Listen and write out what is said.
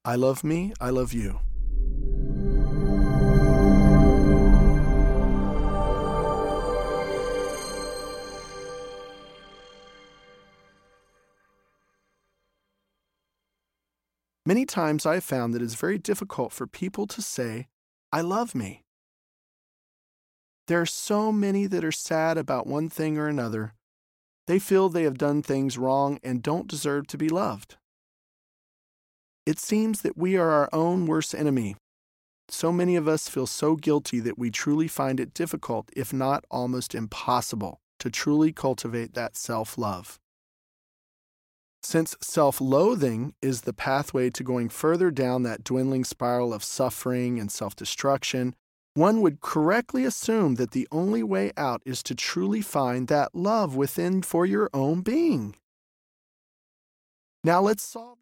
I love me, I love you. Many times I have found that it is very difficult for people to say, I love me. There are so many that are sad about one thing or another. They feel they have done things wrong and don't deserve to be loved. It seems that we are our own worst enemy. So many of us feel so guilty that we truly find it difficult, if not almost impossible, to truly cultivate that self-love. Since self-loathing is the pathway to going further down that dwindling spiral of suffering and self-destruction, one would correctly assume that the only way out is to truly find that love within for your own being. Now let's solve